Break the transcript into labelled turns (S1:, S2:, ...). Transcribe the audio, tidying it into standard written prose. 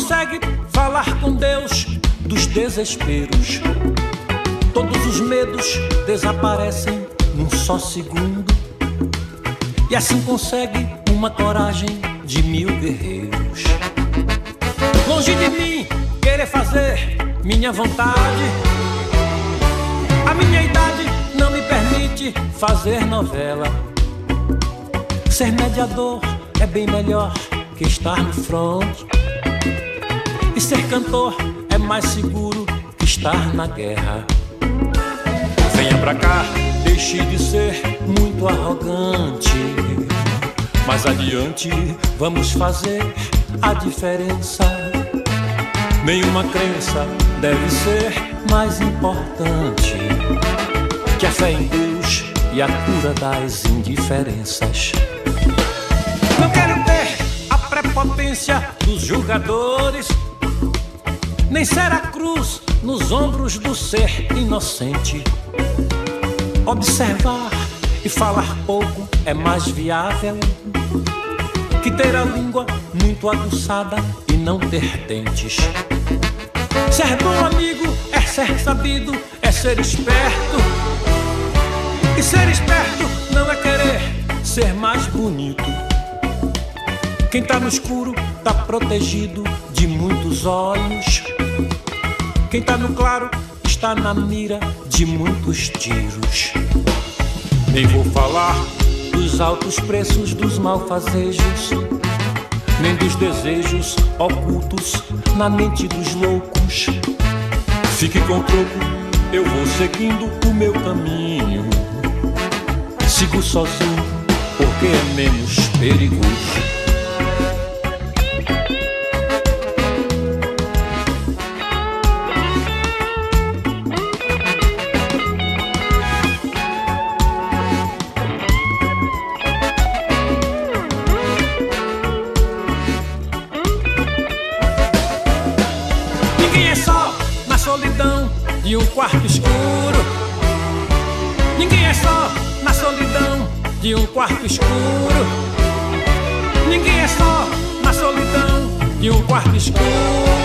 S1: consegue falar com Deus dos desesperos. Todos os medos desaparecem num só segundo. E assim consegue uma coragem de 1000 guerreiros. Longe de mim querer fazer minha vontade. A minha idade não me permite fazer novela. Ser mediador é bem melhor que estar no front. E ser cantor é mais seguro que estar na guerra. Venha pra cá, deixe de ser muito arrogante. Mais adiante vamos fazer a diferença. Nenhuma crença deve ser mais importante que a fé em Deus e a cura das indiferenças. Não quero ter a prepotência dos julgadores, nem ser a cruz nos ombros do ser inocente. Observar e falar pouco é mais viável que ter a língua muito aguçada e não ter dentes. Ser bom amigo é ser sabido, é ser esperto. E ser esperto não é querer ser mais bonito. Quem tá no escuro tá protegido de muitos olhos. Quem tá no claro está na mira de muitos tiros. Nem vou falar dos altos preços dos malfazejos, nem dos desejos ocultos na mente dos loucos. Fique com troco, eu vou seguindo o meu caminho. Sigo sozinho porque é menos perigoso. E um quarto escuro. Ninguém é só na solidão de um quarto escuro. Ninguém é só na solidão de um quarto escuro.